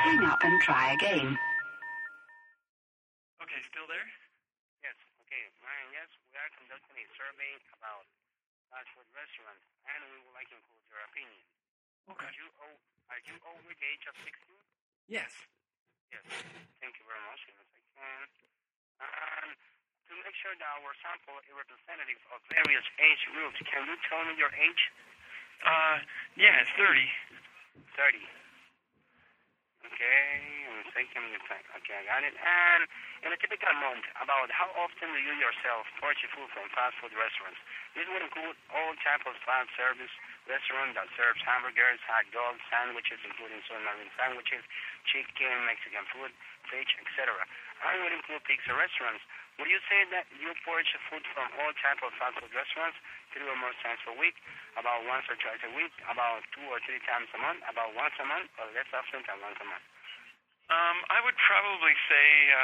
Hang up and try again. Okay, still there? Yes. Okay, Ryan, yes, we are conducting a survey about fast food restaurants, and we would like to include your opinion. Okay. Are you over the age of 16? Yes. Yes. Thank you very much. Yes, I can. And to make sure that our sample is representative of various age groups, can you tell me your age? Yeah, it's 30. 30. Okay, I'm taking your time. Okay, I got it. And in a typical month, about how often do you yourself purchase food from fast food restaurants? This would include all types of fast service restaurant that serves hamburgers, hot dogs, sandwiches, including submarine sandwiches, chicken, Mexican food, fish, etc. I would include pizza restaurants. Would you say that you purchase food from all types of fast food restaurants 3 or more times per week, about once or twice a week, about 2 or 3 times a month, about once a month, or less often than once a month? I would probably say,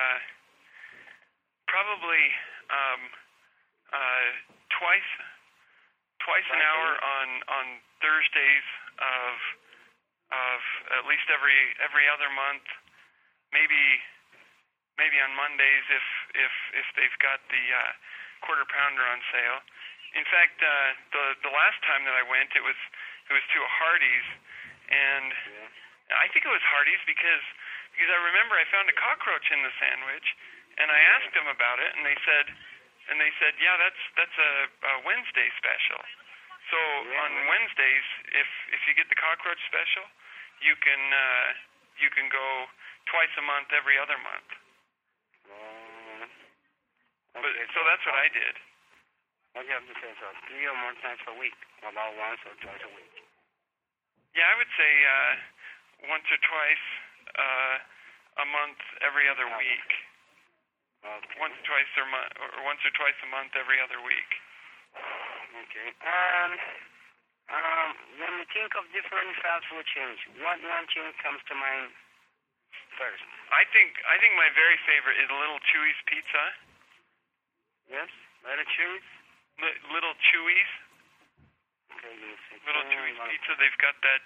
twice an hour on Thursdays of at least every other month, maybe on Mondays if they've got the quarter pounder on sale. In fact, the last time that I went, it was to a Hardee's, and I think it was Hardee's because I remember I found a cockroach in the sandwich, and I asked them about it, and they said, yeah, that's a Wednesday special. So on Wednesdays, if you get the cockroach special, you can go twice a month, every other month. So that's what I did. What do you have to say? So 3 or more times per week, about once or twice a week? Yeah, I would say once or twice a month, every other week. Okay. Once or twice a month, every other week. Okay. When you think of different fast food chains, what one chain comes to mind first? I think my very favorite is Little Chewy's Pizza. Yes, Little Chewy's. Little Chewy's. Okay, Little Chewy's Pizza. They've got that.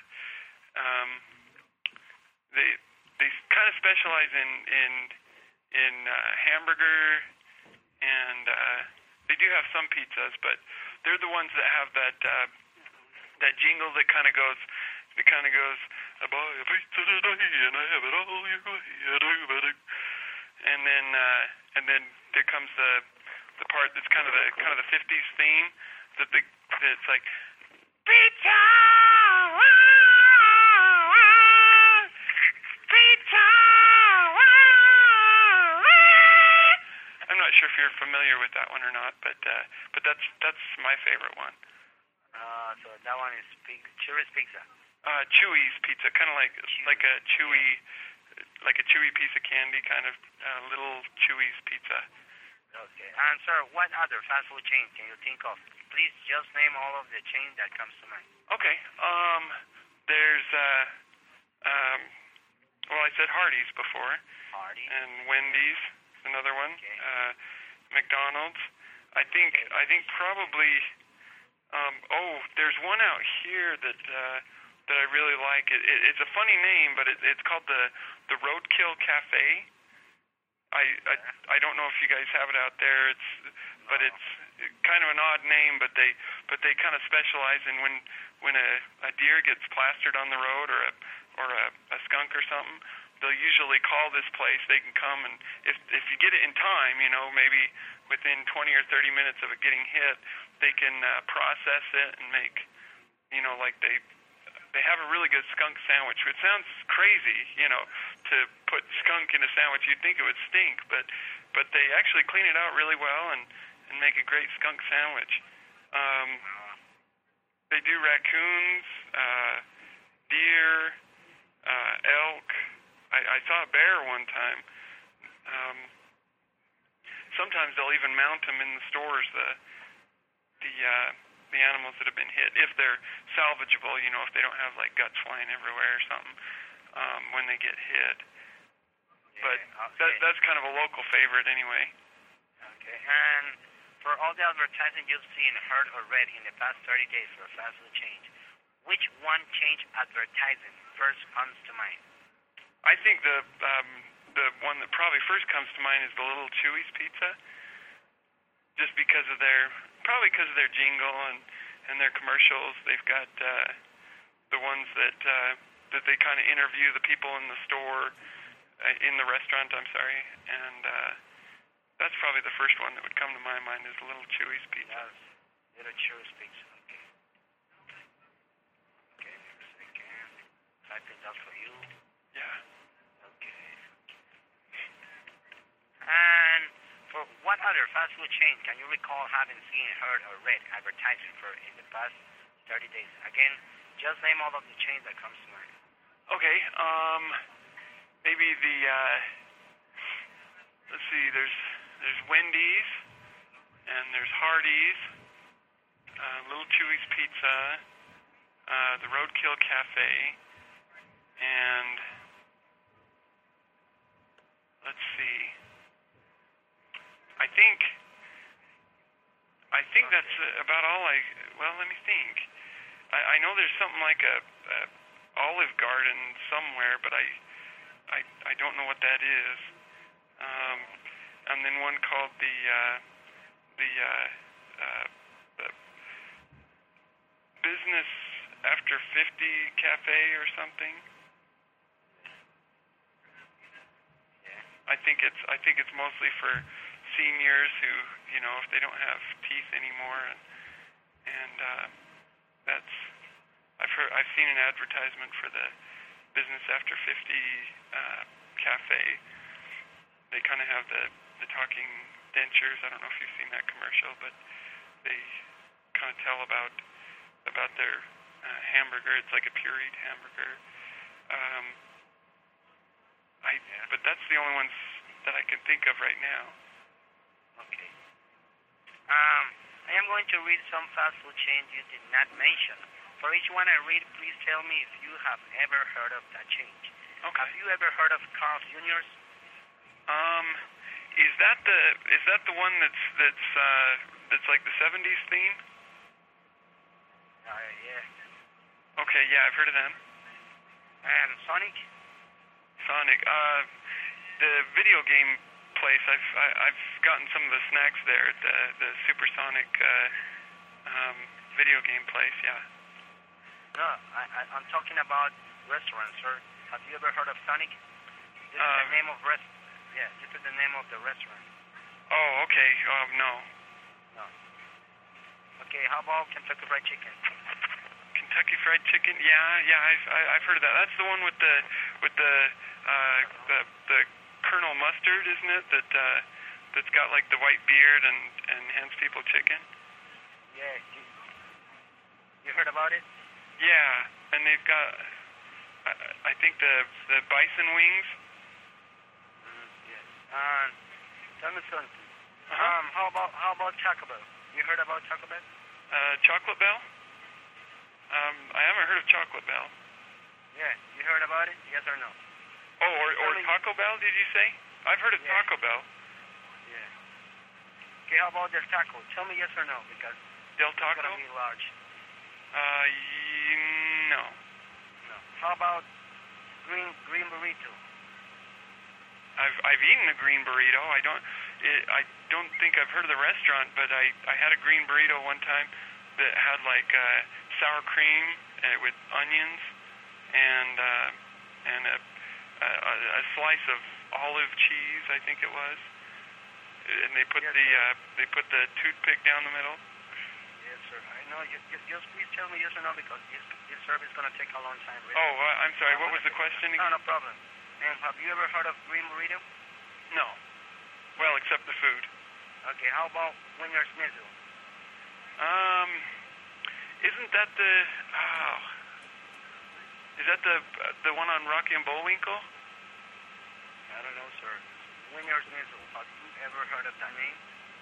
They kind of specialize in hamburger, and they do have some pizzas, but they're the ones that have that jingle that kind of goes. I buy a pizza today and I have it all your way. And then there comes the part that's kind of the 50s theme that's like pizza. Pizza. I'm not sure if you're familiar with that one or not, but that's my favorite one. So that one is Chewy's Pizza. Chewy's Pizza, kind of like a chewy piece of candy, kind of Little Chewy's Pizza. Okay. And sir, what other fast food chain can you think of? Please just name all of the chains that comes to mind. Okay. There's I said Hardee's before. Hardee's. And Wendy's, another one. Okay. McDonald's. I think probably. There's one out here that I really like. It's a funny name, but it's called the Roadkill Cafe. I don't know if you guys have it out there. It's kind of an odd name, but they kind of specialize in when a deer gets plastered on the road or a skunk or something. They'll usually call this place. They can come, and if you get it in time, maybe within 20 or 30 minutes of it getting hit, they can process it and make, like they have a really good skunk sandwich. It sounds crazy, to put skunk in a sandwich. You'd think it would stink, but they actually clean it out really well and make a great skunk sandwich. They do raccoons, deer, elk. I saw a bear one time. Sometimes they'll even mount them in the stores, the animals that have been hit, if they're salvageable, if they don't have like guts flying everywhere or something when they get hit. But that's kind of a local favorite anyway. Okay. And for all the advertising you've seen, heard, or read in the past 30 days for fast food chain, which one change advertising first comes to mind? I think the one that probably first comes to mind is the Little Chewy's Pizza, just because of their jingle and their commercials. They've got the ones that they kind of interview the people in the store, in the restaurant. I'm sorry, and that's probably the first one that would come to my mind is the Little Chewy's Pizza. Little Chewy's Pizza. Okay. Okay. Next second. Typing that for you. Yeah. Okay. And for what other fast food chain can you recall having seen, heard, or read advertising for in the past 30 days? Again, just name all of the chains that comes to mind. Okay. Maybe the let's see. There's Wendy's and there's Hardee's, Little Chewy's Pizza, the Roadkill Cafe, and let's see. I think that's about all well, let me think. I know there's something like a Olive Garden somewhere, but I don't know what that is. And then one called the Business After 50 Cafe or something. I think it's mostly for seniors who, if they don't have teeth anymore, and that's I've seen an advertisement for the Business After 50 Cafe. They kind of have the talking dentures. I don't know if you've seen that commercial, but they kind of tell about their hamburger. It's like a pureed hamburger. But that's the only ones that I can think of right now. Okay. I am going to read some fast food chains you did not mention. For each one I read, please tell me if you have ever heard of that chain. Okay. Have you ever heard of Carl's Jr.'s? Is that the one that's like the 70s theme? Yeah. Okay, yeah, I've heard of them. And Sonic? The video game place. I've gotten some of the snacks there at the Supersonic video game place. Yeah. No, I'm talking about restaurants, sir. Have you ever heard of Sonic? This is the name of Yeah, this is the name of the restaurant. Oh, okay. No. Okay, how about Kentucky Fried Chicken? Kentucky Fried Chicken? Yeah. I've heard of that. That's the one with the Colonel Mustard, isn't it? That's got like the white beard and hands people chicken. Yeah. You heard about it? Yeah, and they've got I think the bison wings. Yeah. Tell me something. Uh-huh. How about Taco Bell? You heard about Taco Bell? Chocolate Bell? I haven't heard of Chocolate Bell. Yeah, you heard about it? Yes or no? Oh, or Taco Bell, did you say? I've heard of Taco Bell. Yeah. Okay, how about Del Taco? Tell me yes or no, because Del Taco? it's gonna be large. No. How about green burrito? I've eaten a green burrito. I don't think I've heard of the restaurant, but I had a green burrito one time that had like sour cream with onions and a slice of olive cheese, I think it was, and they put the toothpick down the middle. Yes, sir. I know. Just please tell me yes or no, because this service is gonna take a long time. Really. Oh, I'm sorry. What was the question again? No problem. And have you ever heard of green burrito? No. Well, except the food. Okay. How about Winner's Schnitzel? Isn't that is that the one on Rocky and Bullwinkle? I don't know, sir. Winner's Schnitzel. Have you ever heard of that name?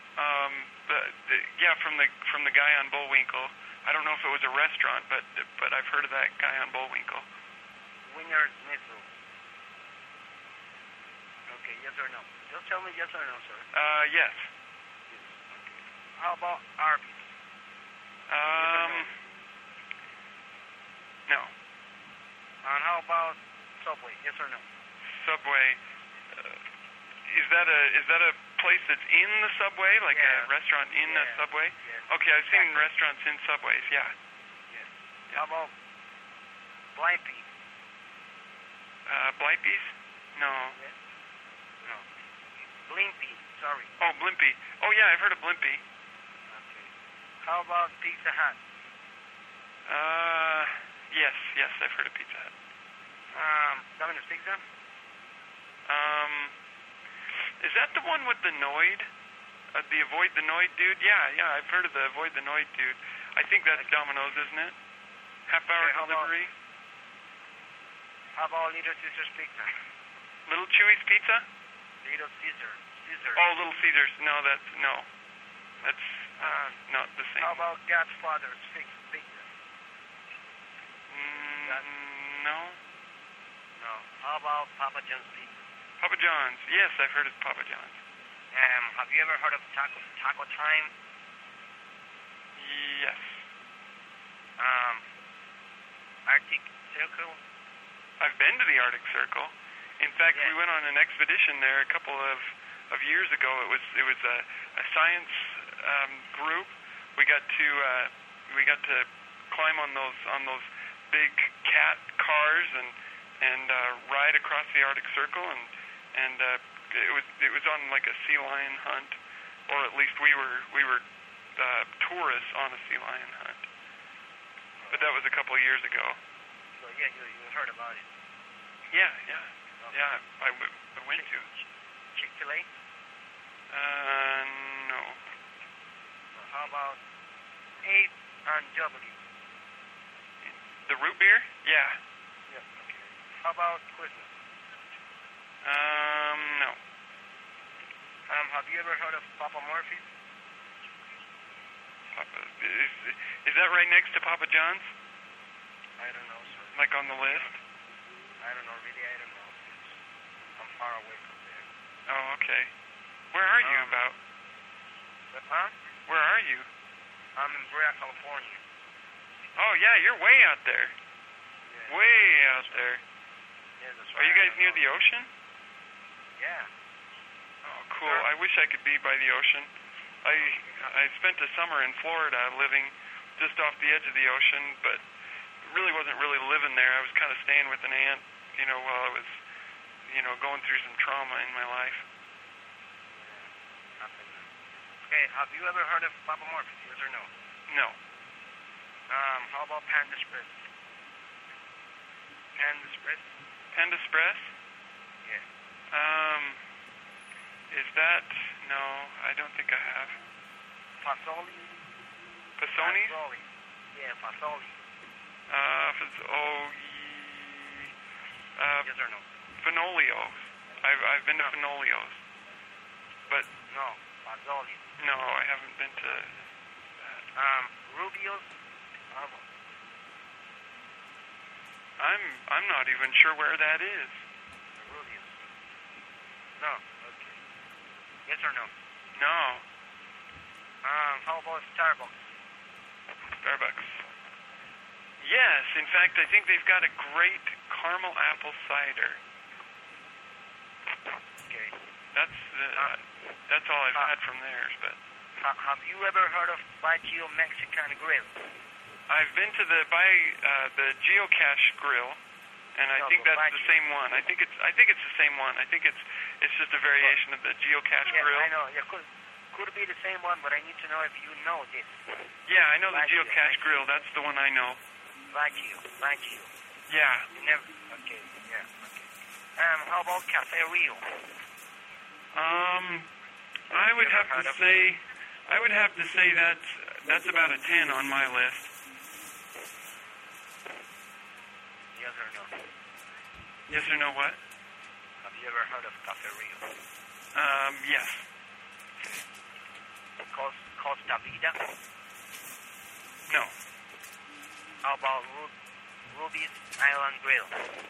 Yeah, from the guy on Bullwinkle. I don't know if it was a restaurant, but I've heard of that guy on Bullwinkle. Winner's Schnitzel. Okay, yes or no? Just tell me yes or no, sir. Yes. Okay. How about Arby's? No. And how about Subway? Yes or no? Subway. Is that a place that's in the Subway, like a restaurant in a Subway? Yes. Okay, I've seen restaurants in Subways. Yeah. Yes. How about Blimpie? Blipeys? No. Yes. No. Blimpie. Sorry. Oh, Blimpie. Oh yeah, I've heard of Blimpie. Okay. How about Pizza Hut? Yes, I've heard of Pizza Hut. Domino's Pizza? Is that the one with the Noid? The Avoid the Noid dude? Yeah, I've heard of the Avoid the Noid dude. I think that's Domino's, isn't it? Half-hour delivery. How about Little Caesar's Pizza? Little Chewy's Pizza? Little Caesar. Oh, Little Caesar's. No, that's not the same. How about Godfather's Pizza? No. No. How about Papa John's Pizza? Papa John's. Yes, I've heard of Papa John's. Have you ever heard of Taco Time? Yes. Arctic Circle? I've been to the Arctic Circle. In fact, we went on an expedition there a couple of years ago. It was a science group. We got to climb on those big cat cars and ride across the Arctic Circle, and it was on like a sea lion hunt, or at least we were tourists on a sea lion hunt. But that was a couple of years ago. So you heard about it. Yeah. I went to Chick-fil-A? No. How about A&W? The root beer? Yeah. Okay. How about Christmas? No. Have you ever heard of Papa Murphy's? Is that right next to Papa John's? I don't know, sir. Like on the list? I don't know, really, I don't know. I'm far away from there. Oh, okay. Where are you about? Where are you? I'm in Brea, California. Oh, yeah, you're way out there. Yeah. Way out there. Yeah, that's Are you guys near the ocean? Yeah. Oh, cool. I wish I could be by the ocean. I spent a summer in Florida living just off the edge of the ocean, but really wasn't really living there. I was kind of staying with an aunt, while I was, going through some trauma in my life. Okay, have you ever heard of Papa Murphy, yes or no? No. How about Panda Express? Panda Express? Panda Express? Yeah. Is that... No, I don't think I have. Fasoli? Pasoni? Fasoli. Yeah, Fasoli. Yes or no? Finolios. I've been to Finolios. But... No, Fasoli. No, I haven't been to that. Rubio's? I'm not even sure where that is. Rubio's. No. Okay. Yes or no? No. How about Starbucks? Starbucks. Yes, in fact, I think they've got a great caramel apple cider. Okay. That's all I've had from theirs, but... Have you ever heard of Baggio Mexican Grill? I've been to the Geocache Grill, and I think that's the same one. I think it's the same one. I think it's just a variation of the Geocache Grill. I know. Yeah, could be the same one, but I need to know if you know this. Yeah, I know the Geocache Grill. That's the one I know. Baggio. Yeah. You never. Okay. Yeah. Okay. How about Cafe Rio? I would have to say that's about a 10 on my list. Yes or no? Yes or no what? Have you ever heard of Cafe Rio? Yes. Costa Vida? No. How about Ruby's Island Grill?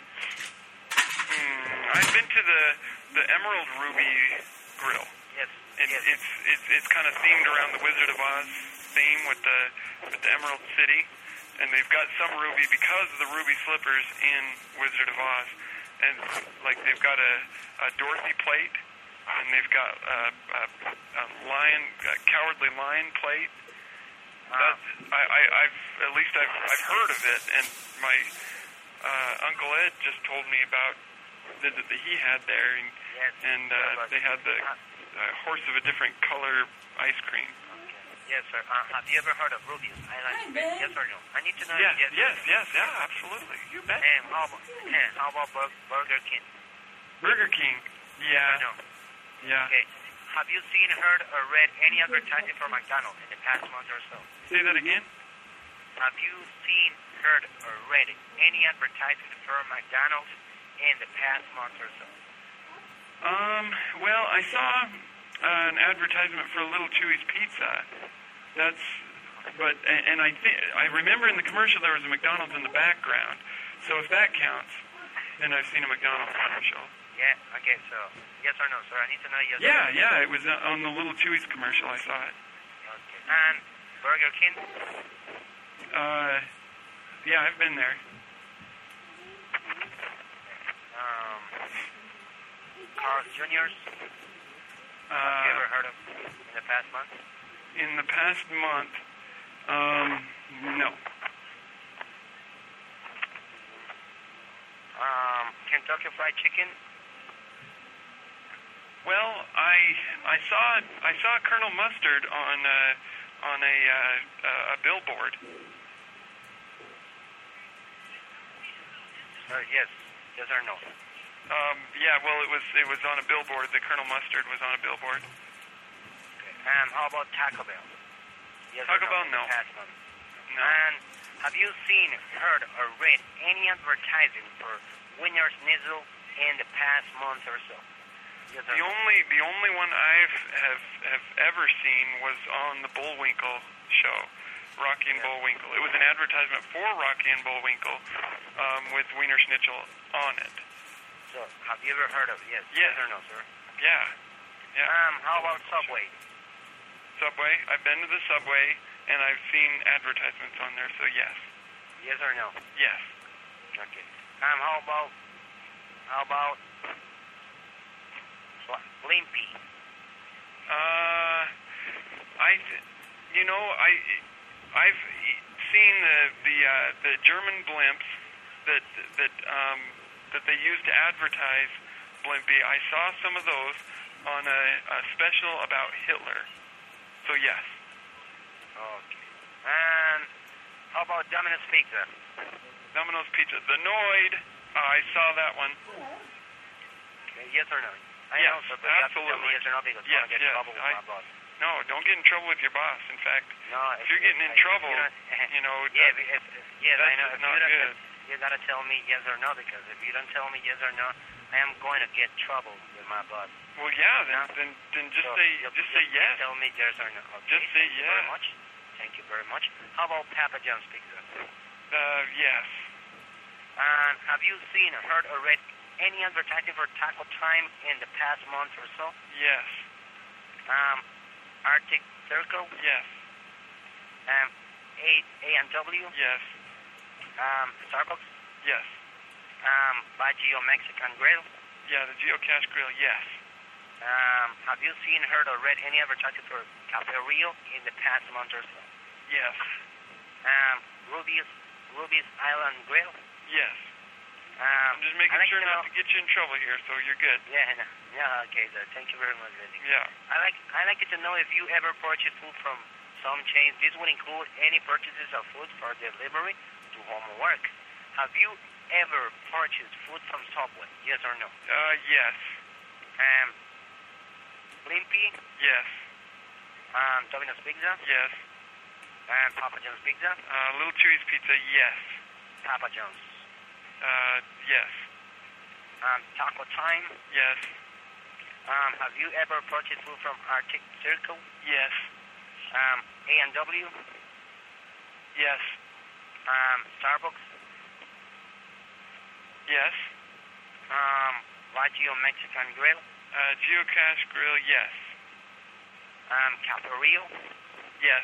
I've been to the Emerald Ruby Grill. Yes. It's kind of themed around the Wizard of Oz theme with the Emerald City, and they've got some ruby because of the ruby slippers in Wizard of Oz. and like they've got a Dorothy plate, and they've got a lion, a Cowardly Lion plate. That's I've heard of it, and my Uncle Ed just told me about that he had there, and they had the horse of a different color ice cream. Yes, sir. Have you ever heard of Ruby's Island? Yes or no? I need to know. Yes, absolutely. You bet. And how about Burger King? Burger King. Yeah. No. Yeah. Okay. Have you seen, heard, or read any advertising for McDonald's in the past month or so? Say that again. Have you seen, heard, or read any advertising for McDonald's in the past month or so? Well, I saw an advertisement for Little Chewy's Pizza. I remember in the commercial there was a McDonald's in the background. So if that counts, then I've seen a McDonald's commercial. Yeah, okay, so yes or no, sir? I need to know yes or no. Yeah, it was on the Little Chewy's commercial. I saw it. Okay. And Burger King? Yeah, I've been there. Carl's Jr.'s? Have you ever heard of in the past month? In the past month, no. Kentucky Fried Chicken? Well, I saw Colonel Mustard on a billboard. Yes or no? Yeah, well, it was on a billboard. The Colonel Mustard was on a billboard. Okay. How about Taco Bell? Yes Taco Bell, no. No. And have you seen, heard, or read any advertising for Wiener Schnitzel in the past month or so? Yes or the only one have ever seen was on the Bullwinkle show, Rocky and Bullwinkle. It was an advertisement for Rocky and Bullwinkle with Wiener Schnitzel on it. So, have you ever heard of it? Yes or no, sir? Yeah. How about Subway? Subway. I've been to the Subway, and I've seen advertisements on there, so yes. Yes or no? Yes. Okay. How about Blimpie? I've seen the German blimps that they use to advertise Blimpie. I saw some of those on a special about Hitler. So yes. Okay. And how about Domino's Pizza? Domino's Pizza. The Noid. I saw that one. Okay, yes or no? I yes, know, sir, but absolutely. You have to tell me yes or no because I don't get in trouble with my boss. No, don't get in trouble with your boss. In fact, if you're getting in trouble, that's I know. not good. You gotta tell me yes or no, because if you don't tell me yes or no, I am going to get trouble with my boss. Well, yeah, then just say yes. Tell me yes or no. Okay, just say yes. Very much. Thank you very much. How about Papa John's Pizza? Yes. And have you seen, heard, or read any advertising for Taco Time in the past month or so? Yes. Arctic Circle? Yes. A&W? Yes. Starbucks? Yes. Baggio Mexican Grill? Yeah, the Geocache Grill, yes. Have you seen, heard, or read any advertising for Cafe Rio in the past month or so? Yes. Ruby's Island Grill? Yes. I'm just making sure not to get you in trouble here, so you're good. Yeah, okay, sir. Thank you very much, Vinny. Yeah. I'd like to know if you ever purchase food from some chains. This would include any purchases of food for delivery to home or work. Have you ever purchased food from Subway? Yes or no? Yes. Blimpie? Yes. Domino's Pizza? Yes. Papa John's Pizza? Little Chewy's Pizza, yes. Papa John's? Yes. Taco Time? Yes. Have you ever purchased food from Arctic Circle? Yes. A&W? Yes. Starbucks? Yes. Baggio Mexican Grill? Geocache Grill, yes. Cafe Rio? Yes.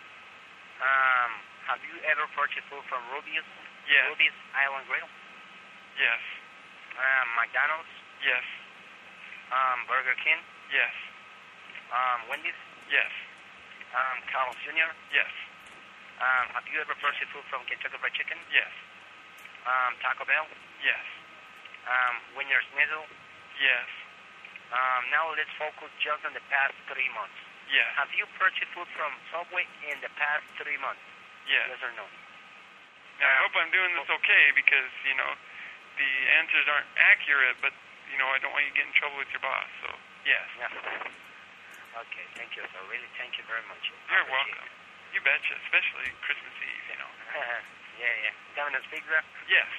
Have you ever purchased food from Ruby's? Yes. Ruby's Island Grill? Yes. McDonald's. Yes. Burger King. Yes. Wendy's. Yes. Carl's Jr. Yes. Have you ever purchased food from Kentucky Fried Chicken? Yes. Taco Bell. Yes. Winner's Nizzle. Yes. Now let's focus just on the past 3 months. Yes. Have you purchased food from Subway in the past 3 months? Yes. Yes or no? Now, I hope I'm doing this okay because, the answers aren't accurate, but, I don't want you to get in trouble with your boss, so, yes. Yeah. Okay, thank you, sir. Really, thank you very much. You're welcome. You betcha, especially Christmas Eve, Yeah. Domino's Pizza? Yes.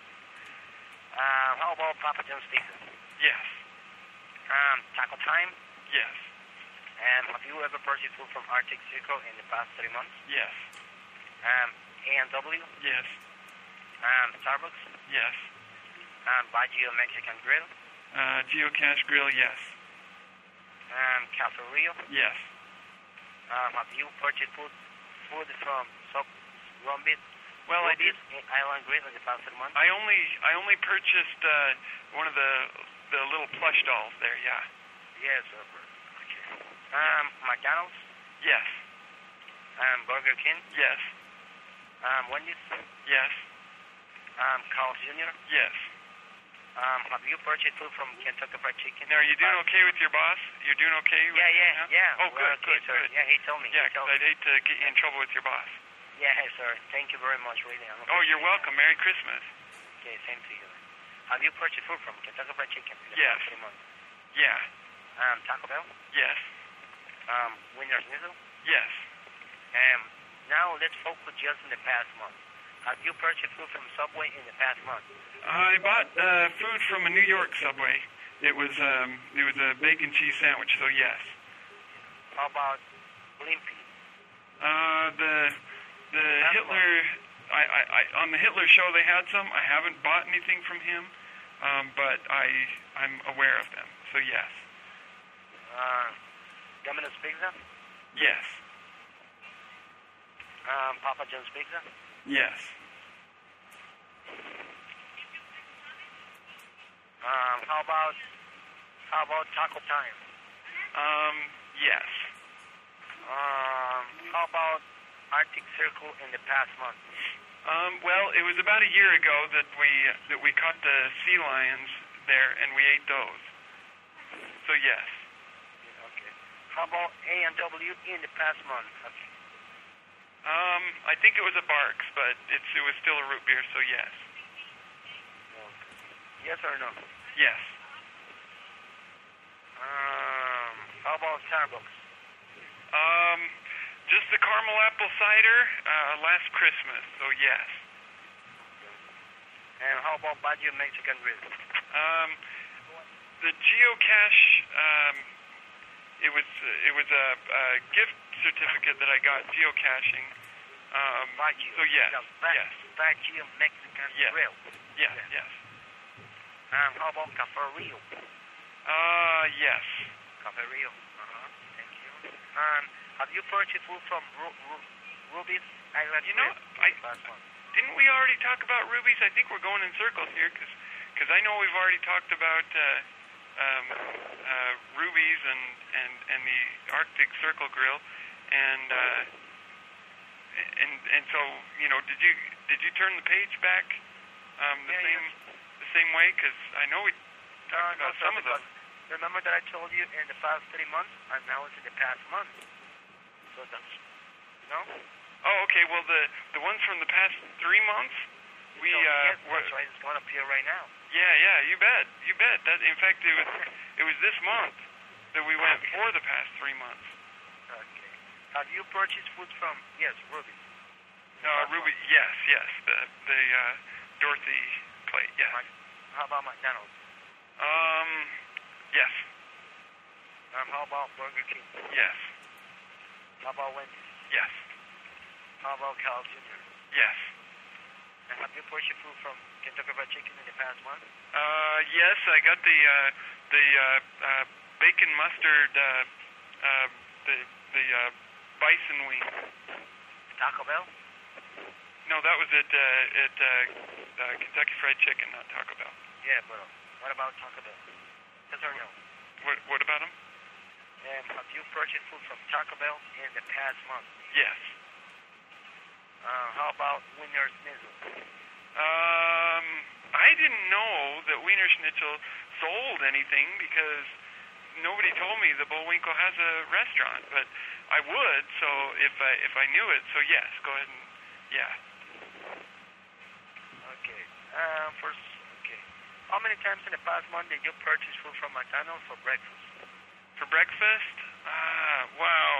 How about Papa John's Pizza? Yes. Taco Time? Yes. And have you ever purchased food from Arctic Circle in the past 3 months? Yes. A&W? Yes. Starbucks? Yes. Baggio Mexican Grill? Geocache Grill, yes. Cafe Rio? Yes. Have you purchased food from Rumbit? Well, I did. Island Grill in the past 3 months? I only purchased one of the little plush dolls there. Yeah. Yes, sir. Okay. McDonald's? Yes. Burger King? Yes. Wendy's? Yes. Carl's Jr.? Yes. Have you purchased food from Kentucky Fried Chicken? Now, are you doing okay with your boss? You're doing okay? Yeah. Oh, good, okay, good, sir. good. Yeah, he told me. Yeah, because I'd hate to get you in trouble with your boss. Yeah, sir. Thank you very much, really. Oh, you're welcome. Merry Christmas. Okay, same to you. Have you purchased food from Kentucky Fried Chicken in the Yes. past 3 months? Yeah. Taco Bell? Yes. Winner's Nizzle? Yes. Now let's focus just in the past month. Have you purchased food from Subway in the past month? I bought food from a New York Subway. It was a bacon cheese sandwich, so yes. How about Blimpie? The Hitler. On the Hitler show they had some. I haven't bought anything from him, but I'm aware of them. So yes. Domino's Pizza? Yes. Papa John's Pizza? Yes. How about Taco Time? Yes. How about Arctic Circle in the past month? Well, it was about a year ago that we caught the sea lions there, and we ate those. So yes. Okay. How about A&W in the past month? Okay. I think it was a Barks, but it was still a root beer, so yes. Okay. Yes or no? Yes. How about Starbucks? Just the caramel apple cider last Christmas, so yes. And how about Baggio Mexican Grill? The geocache, it was a gift certificate that I got geocaching. Baggio. So yes, yes. Baggio Mexican Grill. Yes, yes. How about Cafe Rio? Yes. Cafe Rio. Thank you. Have you purchased food from Ruby's Island Grill? Didn't we already talk about Ruby's? I think we're going in circles here because I know we've already talked about Ruby's and the Arctic Circle Grill, and so did you turn the page back the same way? Because I know we talked about some of those. Remember that I told you in the past 3 months, and now it's in the past month. So that's no. Oh, okay. Well, the ones from the past 3 months, yes, that's right. It's going to appear right now. Yeah. You bet. That in fact it was this month that we went for the past 3 months. Okay. Have you purchased food from Ruby? Ruby. Yes. The Dorothy plate. Yes. How about McDonald's? Yes. How about Burger King? Yes. How about Wendy's? Yes. How about Carl's Jr.? Yes. And have you purchased food from Kentucky Fried Chicken in the past month? Yes, I got the bacon mustard, the bison wing. Taco Bell? No, that was at Kentucky Fried Chicken, not Taco Bell. Yeah, but what about Taco Bell? Yes or no? What about them? Have you purchased food from Taco Bell in the past month? Yes. How about Wiener Schnitzel? I didn't know that Wiener Schnitzel sold anything because nobody told me that Bullwinkle has a restaurant, but I would, so if I knew it, so yes, go ahead and, yeah. Okay. Okay. How many times in the past month did you purchase food from McDonald's for breakfast? For breakfast? Wow.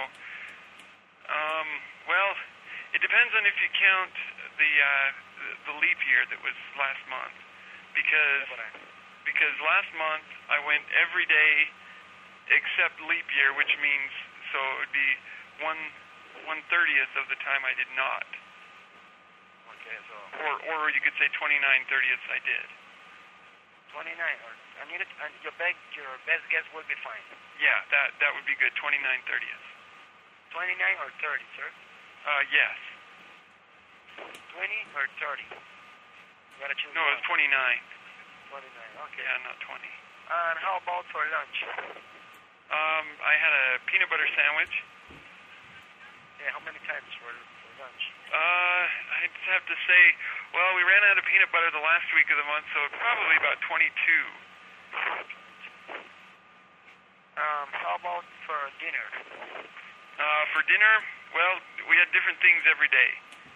Well, it depends on if you count the leap year that was last month, because last month I went every day except leap year, which means so it would be 1/30th of the time I did not. Okay, so or you could say 29/30ths I did. 29. I need it. Your best guess would be fine. Yeah, that would be good. 29/30ths. 29 or 30, sir? Yes. 20 or 30? You gotta choose. No, it was 29. 29. Okay. Yeah, not 20. And how about for lunch? I had a peanut butter sandwich. Yeah, how many times for lunch? I'd have to say, well, we ran out of peanut butter the last week of the month, so probably about 22. How about for dinner? For dinner, well, we had different things every day.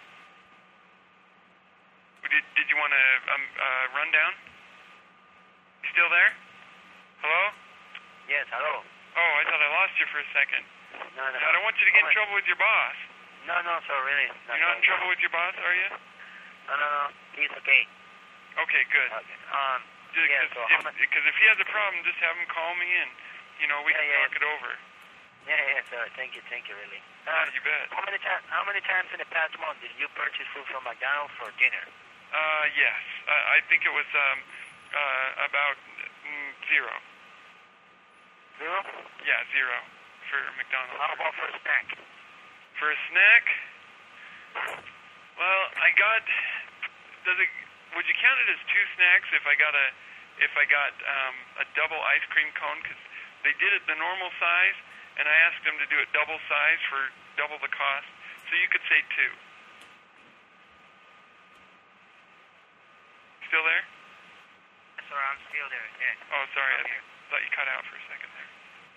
Did you want a rundown? You still there? Hello? Yes, hello. Oh, I thought I lost you for a second. No. I don't want you to get in trouble with your boss. No, sir, really. You're not in trouble with your boss, are you? No. He's okay. Okay, good. Okay. Because if he has a problem, just have him call me and, we can talk it over. Yeah, sir. Thank you, really. You bet. How many times in the past month did you purchase food from McDonald's for dinner? Yes. I think it was about 0. 0? Yeah, 0 for McDonald's. How about for a snack? For a snack? Well, would you count it as 2 snacks if I got a double ice cream cone? Because they did it the normal size, and I asked them to do it double size for double the cost. So you could say 2. Still there? Sir, I'm still there. Yeah. Oh, sorry. I thought you cut out for a second there.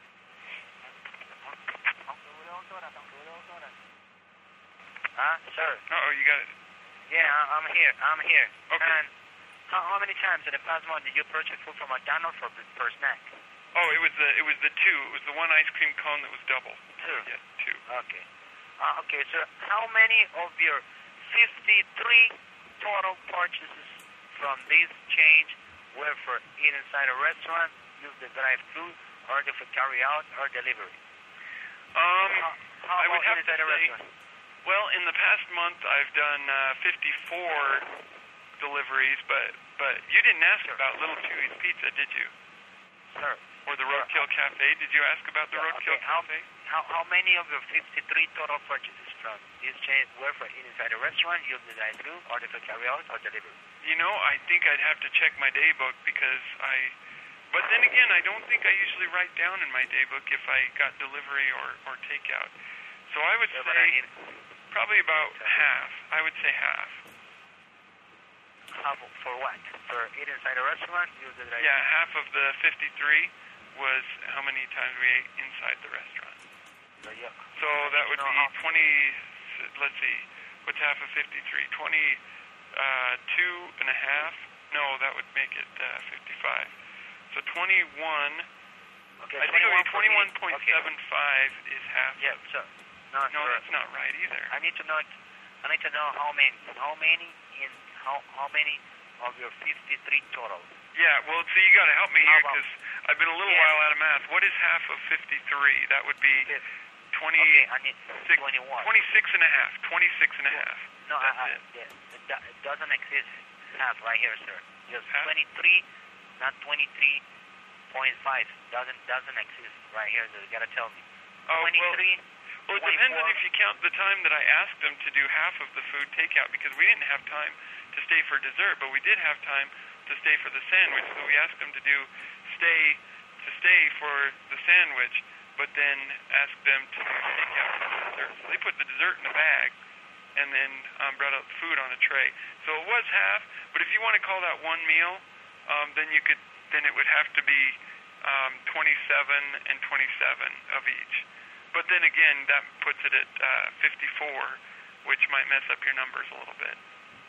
Sir? Oh, you got it. Yeah, I'm here. Okay. And how many times in the past month did you purchase food from McDonald's for snack? Oh, it was the 2. It was the one ice cream cone that was double. 2. Yeah, 2. Okay. Okay, sir. How many of your 53 total purchases from this chain were for eat inside a restaurant, use the drive-thru, or for carry out or delivery? How I would about have to inside a say, restaurant? well, in the past month I've done 54 deliveries, but you didn't ask about Little Chewy's Pizza, did you? Sir. Or the Roadkill Cafe? Did you ask about the Roadkill Cafe? How many of your 53 total purchases from this chain were for eat inside a restaurant, use the drive-thru, or for carry out or delivery? I think I'd have to check my day book because but then again, I don't think I usually write down in my day book if I got delivery or takeout. So I would say probably about half. I would say half. Half for what? For eat inside a restaurant, use the drive-thru? Yeah, half of the 53 was how many times we ate inside the restaurant. So that would be 20, let's see, what's half of 53? 22 and a half? No, that would make it 55. So 21, okay, I think it would be 21.75 is half. Yeah, so, no, that's not right either. I need to know how many of your 53 total. Yeah, well, see, you got to help me here because I've been a little while out of math. What is half of 53? That would be 26 and a half. 26 and a half. No, it doesn't exist half right here, sir. Just half? 23, not 23.5. Doesn't exist right here. You gotta tell me. Oh, 23. Well, it depends on if you count the time that I asked them to do half of the food takeout because we didn't have time to stay for dessert, but we did have time to stay for the sandwich. So we asked them to do stay for the sandwich, but then asked them to take out for the dessert. So they put the dessert in a bag and then brought out the food on a tray. So it was half, but if you want to call that one meal, then it would have to be 27 and 27 of each. But then again, that puts it at 54, which might mess up your numbers a little bit.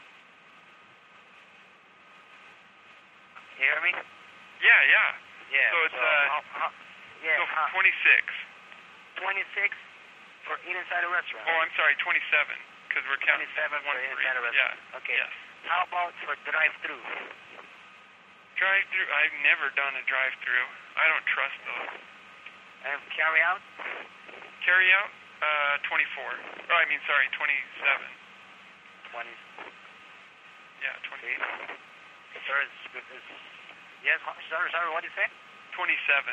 You hear me? Yeah. Yeah. So it's so 26. 26 for inside a restaurant. Oh, I'm sorry, 27, because we're counting 27 for inside a restaurant. Yeah. Okay. Yes. How about for drive-through? Drive-through? I've never done a drive-through. I don't trust those. And carry-out? Carry-out? 24. Oh, I mean, sorry, 27. 20. Yeah, 27. Sir, yes, sorry, what did you say? 27.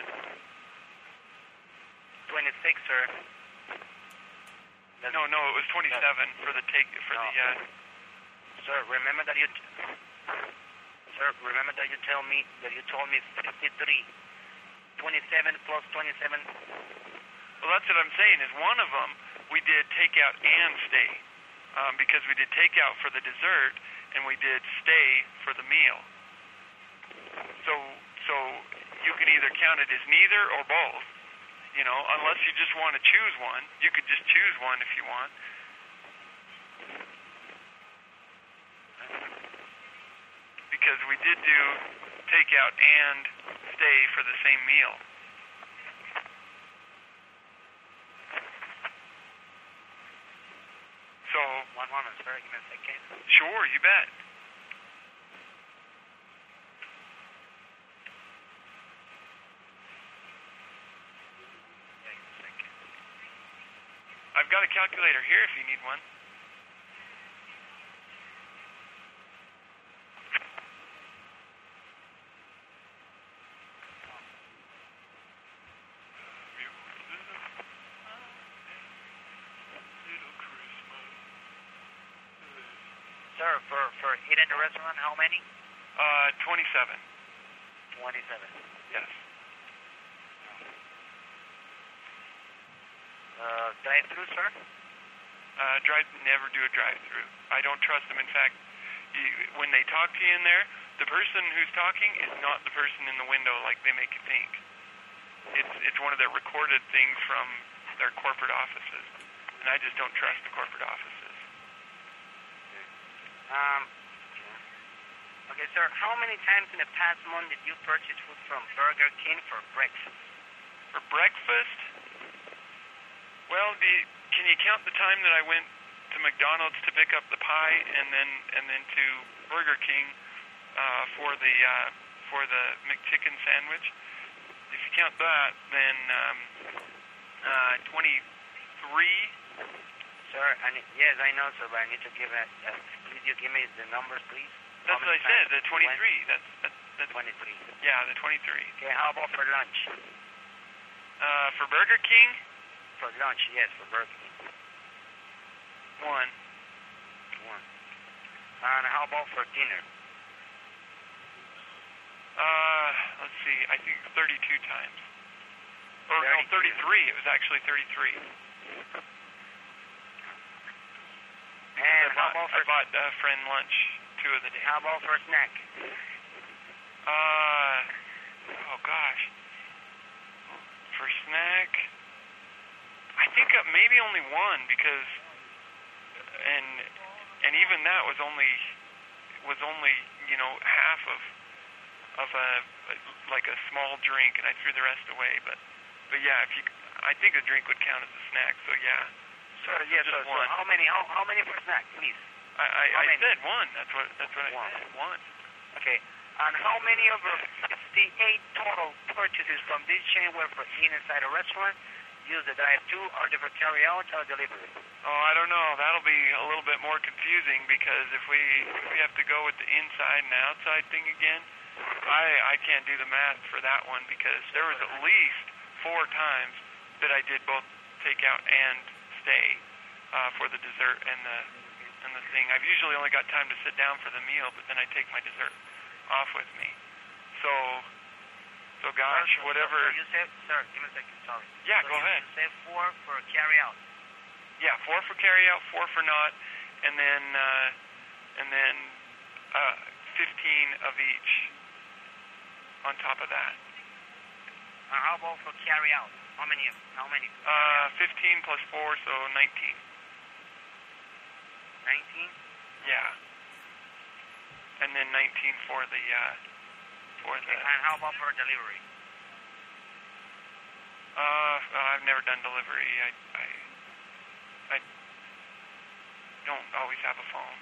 26, sir. No, it was 27 for the take for no. the. Sir, remember that you told me 53. 27 plus 27. Well, that's what I'm saying. Is one of them we did takeout and stay, because we did takeout for the dessert and we did stay for the meal. So you could either count it as neither or both. You know, unless you just want to choose one, you could just choose one if you want. Because we did do takeout and stay for the same meal. So, one moment, sir. Give me a second. Sure, you bet. I've got a calculator here if you need one. Sir, for eat in the restaurant, how many? 27. 27. Yes. Drive-through, sir? Never do a drive-through. I don't trust them. In fact, when they talk to you in there, the person who's talking is not the person in the window like they make you think. It's one of their recorded things from their corporate offices, and I just don't trust the corporate offices. Okay, sir, how many times in the past month did you purchase food from Burger King for breakfast? For breakfast? Well, can you count the time that I went to McDonald's to pick up the pie and then to Burger King for the McChicken sandwich? If you count that, then 23. Sir, yes, I know, sir, but I need to give it. Please, you give me the numbers, please. That's what I said. The 23. That's 23. Yeah, the 23. Okay, how about for lunch? For Burger King. For lunch, yes, for Burger King. One. And how about for dinner? Let's see. I think 32 times. Or 32. No, 33. It was actually 33. And how about for... I bought a friend lunch 2 of the days. How about for a snack? Oh gosh. For snack, I think maybe only one, because and even that was only half of a like a small drink, and I threw the rest away. But yeah, I think a drink would count as a snack. So yeah. Sure, yes. So how many for snack, please? I said one. That's what I said. One. Okay. And how many of the 68 total purchases from this chain were for eating inside a restaurant, use the drive-thru, or for carry-out or delivery? Oh, I don't know. That'll be a little bit more confusing, because if we have to go with the inside and outside thing again, I can't do the math for that one, because there was at least 4 times that I did both takeout and stay for the dessert and the thing. I've usually only got time to sit down for the meal, but then I take my dessert. off with me. So gosh, whatever. So you said, sir, give me a second, sorry. Yeah, so go ahead. You said 4 for carry out. Yeah, 4 for carry out, 4 for not, and then 15 of each on top of that. How about for carry out? How many? 15 plus 4, so 19. 19? Yeah. And then 19 for the And how about for delivery? I've never done delivery. I don't always have a phone.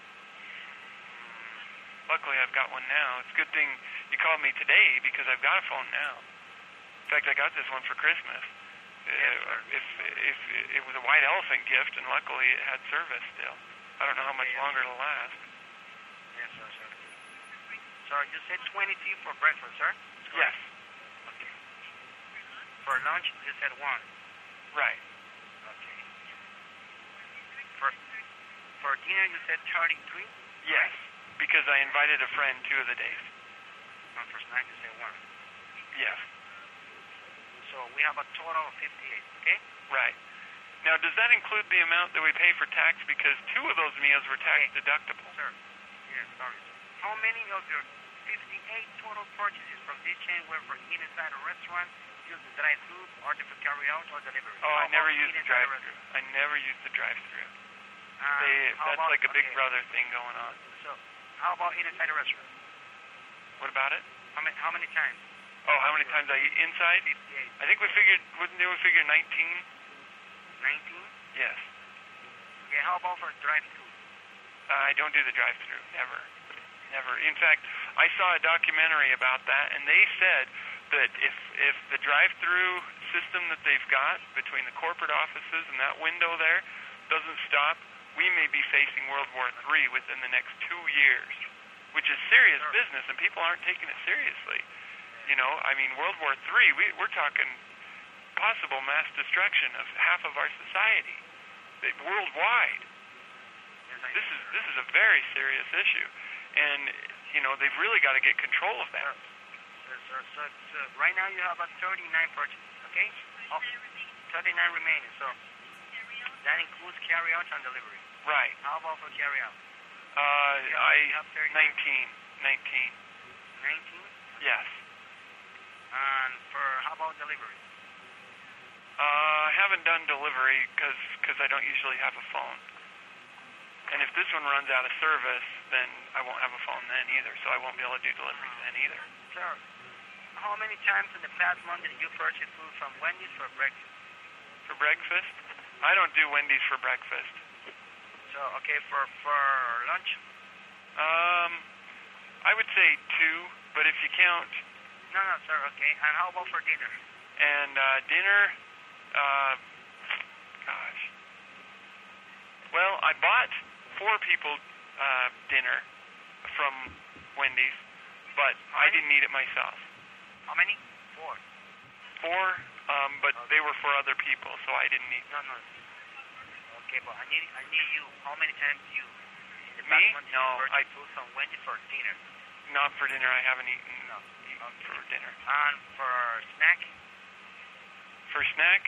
Luckily, I've got one now. It's a good thing you called me today because I've got a phone now. In fact, I got this one for Christmas. If it was a white elephant gift, and luckily it had service still. I don't know how much longer it'll last. Yes, sir. So you said 22 for breakfast, sir? Yes. Okay. For lunch, you said 1. Right. Okay. For dinner, you said 33? Yes, because I invited a friend 2 of the days. And for snack, you said 1. Yes. So we have a total of 58, okay? Right. Now, does that include the amount that we pay for tax? Because 2 of those meals were tax deductible. Sir, yes, sorry. How many of your 58 total purchases from this chain were for inside a restaurant, use the drive-thru, order for carry-out, or delivery? Oh, I never used the drive-thru. That's like a Big Brother thing going on. So, how about inside a restaurant? What about it? How many times? Oh, how many times I eat inside? 58. I think we figured, we figured 19? 19? Yes. Okay, how about for drive-thru? I don't do the drive-thru, never. In fact, I saw a documentary about that, and they said that if the drive-thru system that they've got between the corporate offices and that window there doesn't stop, we may be facing World War III within the next 2 years, which is serious business, and people aren't taking it seriously. You know, I mean, World War III, we're talking possible mass destruction of half of our society worldwide. This is a very serious issue, and you know they've really got to get control of that. So right now you have a 39 purchases, okay? 39 remaining. So that includes carry out and delivery. Right. How about for carry out? I have 39. 19. 19? Yes. And for how about delivery? I haven't done delivery because I don't usually have a phone. And if this one runs out of service, then I won't have a phone then either, so I won't be able to do delivery then either. Sir, how many times in the past month did you purchase food from Wendy's for breakfast? For breakfast? I don't do Wendy's for breakfast. So, okay, for lunch? I would say 2, but if you count... No, sir, okay. And how about for dinner? And dinner, gosh. Well, I bought 4 people dinner from Wendy's, but I didn't eat it myself. How many? 4. 4, but they were for other people, so I didn't eat. No. Okay, but I need you. How many times you? Me? No, I food from Wendy's for dinner. Not for dinner. I haven't eaten. No. For dinner. And for snack? For snack,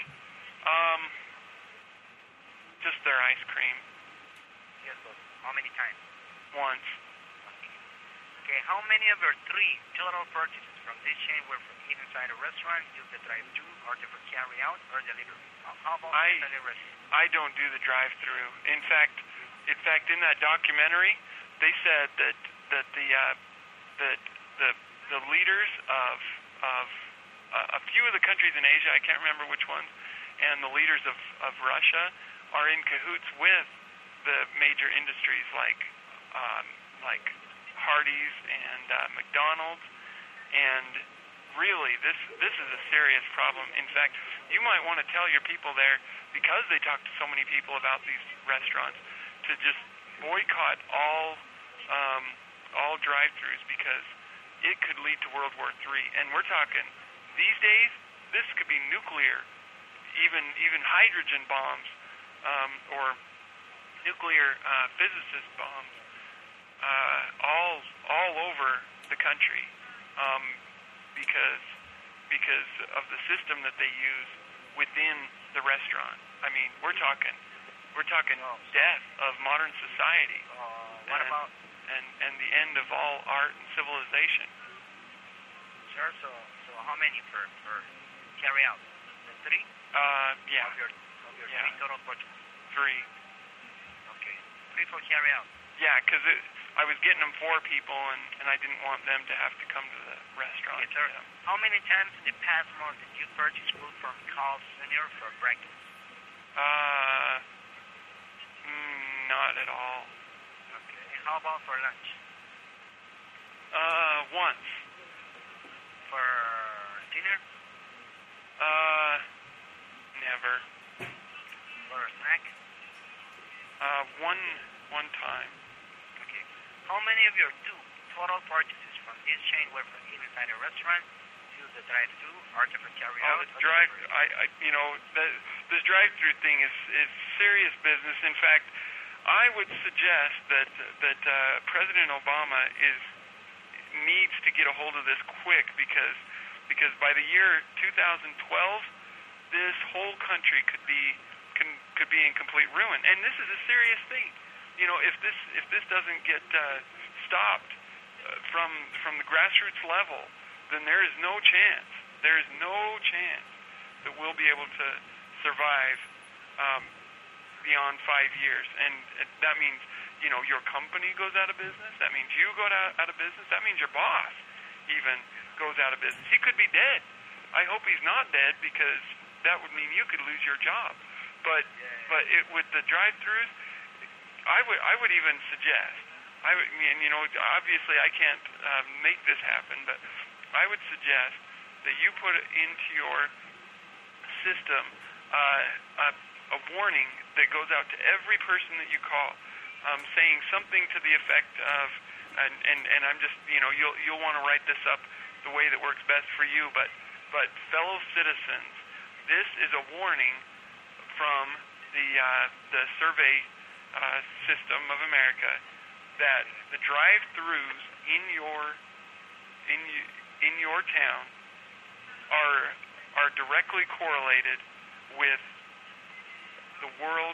just their ice cream. Yes, but how many times? Once. Okay, how many of your 3 total purchases from this chain were from inside a restaurant, use the drive-thru, order for carry out, or delivery? How about inside a restaurant? I don't do the drive-thru. In fact, in that documentary, they said that the leaders of a few of the countries in Asia, I can't remember which ones, and the leaders of Russia are in cahoots with the major industries like Hardee's and McDonald's, and really this is a serious problem. In fact, you might want to tell your people there, because they talk to so many people about these restaurants, to just boycott all drive-thrus, because it could lead to World War III. And we're talking, these days, this could be nuclear, even hydrogen bombs, or nuclear physicist bombs, all over the country, because of the system that they use within the restaurant. I mean, we're talking death of modern society. What about? And the end of all art and civilization. Sure. So how many per carry out? The 3? Yeah. Of your Yeah. 3 total purchases. 3. Okay. 3 for carry out. Yeah, because I was getting them for people, and I didn't want them to have to come to the restaurant. Okay, sir. Yeah. How many times in the past month did you purchase food from Carl Sr. for breakfast? Not at all. Okay. And how about for lunch? Once. For dinner? Never. For a snack? One time. Okay. How many of your total purchases from this chain were from inside a restaurant to the drive-thru or to carry out? This this drive-thru thing is serious business. In fact, I would suggest that President Obama needs to get a hold of this quick, because by the year 2012, this whole country could be in complete ruin. And this is a serious thing. You know, if this doesn't get stopped from the grassroots level, then there is no chance. There is no chance that we'll be able to survive beyond 5 years. And that means, your company goes out of business. That means you go out of business. That means your boss even goes out of business. He could be dead. I hope he's not dead, because that would mean you could lose your job. But with the drive-thrus, I would even suggest, obviously I can't make this happen, but I would suggest that you put into your system a warning that goes out to every person that you call, saying something to the effect of, and I'm just, you'll want to write this up the way that works best for you, but fellow citizens, this is a warning from the survey system of America that the drive-thrus in your town are directly correlated with the world,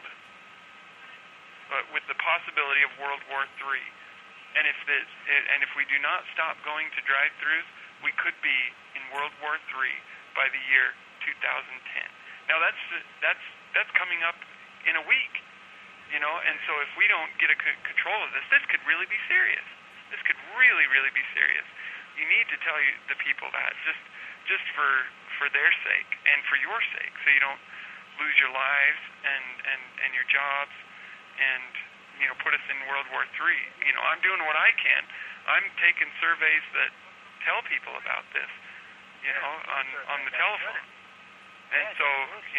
with the possibility of World War III. And if we do not stop going to drive-thrus, we could be in World War III by the year 2010. Now that's coming up in a week, and so if we don't get a control of this could really be serious. This could really, really be serious. You need to tell the people that, just for their sake and for your sake, so you don't lose your lives and your jobs and put us in World War III. I'm doing what I can. I'm taking surveys that tell people about this, on the telephone. And so,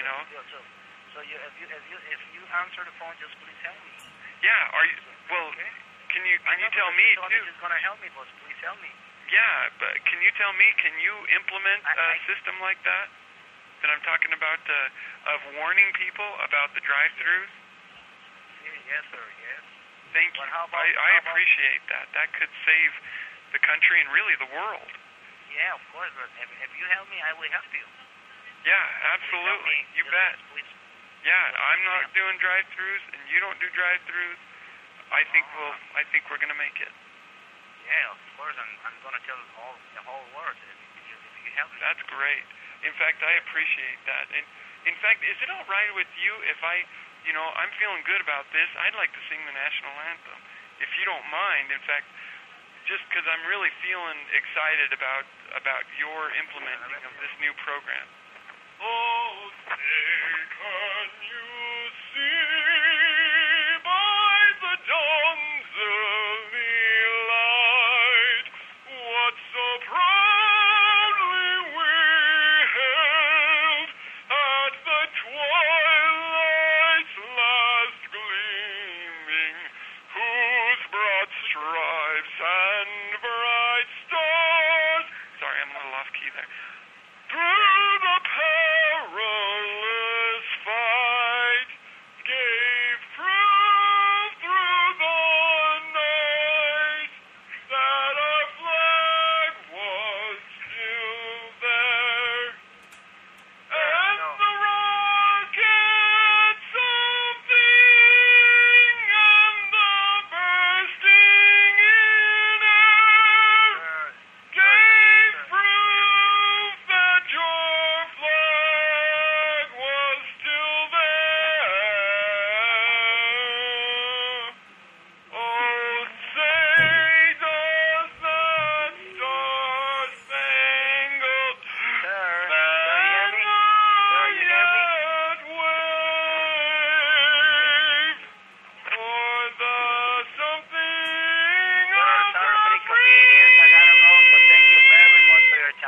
So if you answer the phone, just please help me. Yeah. Are you? Well, okay. Can you tell me too? It's gonna help me, boss. Please help me. Yeah, but can you tell me? Can you implement a system like that I'm talking about, of warning people about the drive-thrus? Yes, sir. Yes. Thank you. I appreciate that. That could save the country and really the world. Yeah, of course. But if you help me, I will help you. Yeah, absolutely. You bet. Yeah, I'm not doing drive-thrus, and you don't do drive-thrus. I think we're gonna make it. Yeah, of course. I'm gonna tell the whole world if you help me. That's great. In fact, I appreciate that. And in fact, is it all right with you if I'm feeling good about this? I'd like to sing the national anthem, if you don't mind. In fact, just because I'm really feeling excited about your implementing of this new program. Oh, say, can you see by the dawn's early light what so proudly we hailed at the twilight's last gleaming, whose broad stripes and bright stars... Sorry, I'm a little off-key there. Through the perilous fight gave proof through the night that our flag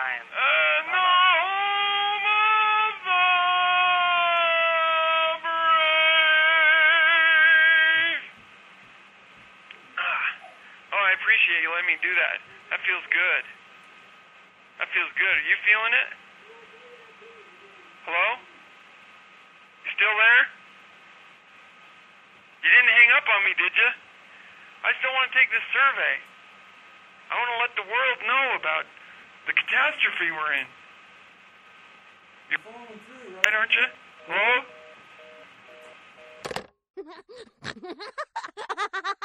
time. No home of the brave. Oh, I appreciate you letting me do that. That feels good. That feels good. Are you feeling it? Hello? You still there? You didn't hang up on me, did you? I still want to take this survey. I want to let the world know about the catastrophe we're in. You're following through, right, aren't you? Hello?